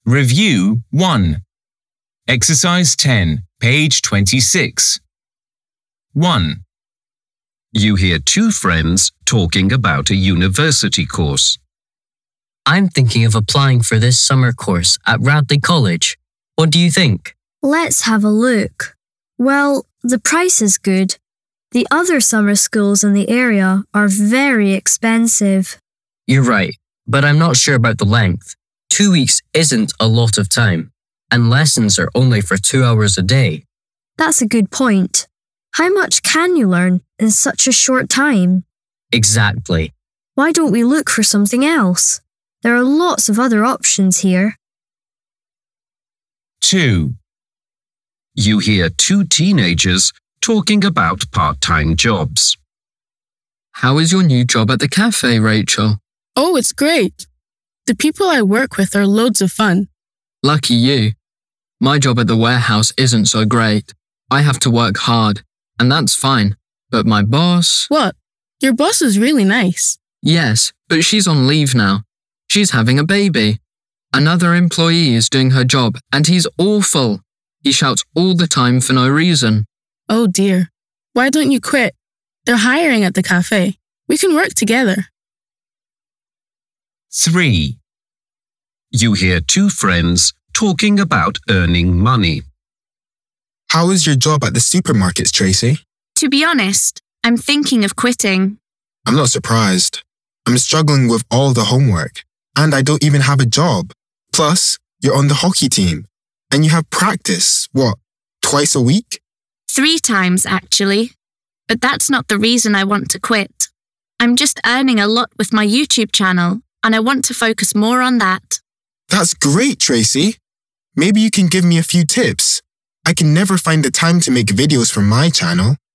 Review 1. Exercise 10, page 26. 1. You hear two friends talking about a university course. I'm thinking of applying for this summer course at Radley College. What do you think? Let's have a look. Well, the price is good. The other summer schools in the area are very expensive. You're right, but I'm not sure about the length. 2 weeks isn't a lot of time, and lessons are only for 2 hours a day. That's a good point. How much can you learn in such a short time? Exactly. Why don't we look for something else? There are lots of other options here. 2. You hear two teenagers talking about part-time jobs. How is your new job at the cafe, Rachel? Oh, it's great. The people I work with are loads of fun. Lucky you. My job at the warehouse isn't so great. I have to work hard, and that's fine. But my boss… What? Your boss is really nice. Yes, but she's on leave now. She's having a baby. Another employee is doing her job, and he's awful. He shouts all the time for no reason. Oh dear. Why don't you quit? They're hiring at the cafe. We can work together. 3. You hear two friends talking about earning money. How is your job at the supermarkets, Tracy? To be honest, I'm thinking of quitting. I'm not surprised. I'm struggling with all the homework, and I don't even have a job. Plus, you're on the hockey team, and you have practice, twice a week? 3 times, actually. But that's not the reason I want to quit. I'm just earning a lot with my YouTube channel, and I want to focus more on that. That's great, Tracy. Maybe you can give me a few tips. I can never find the time to make videos for my channel.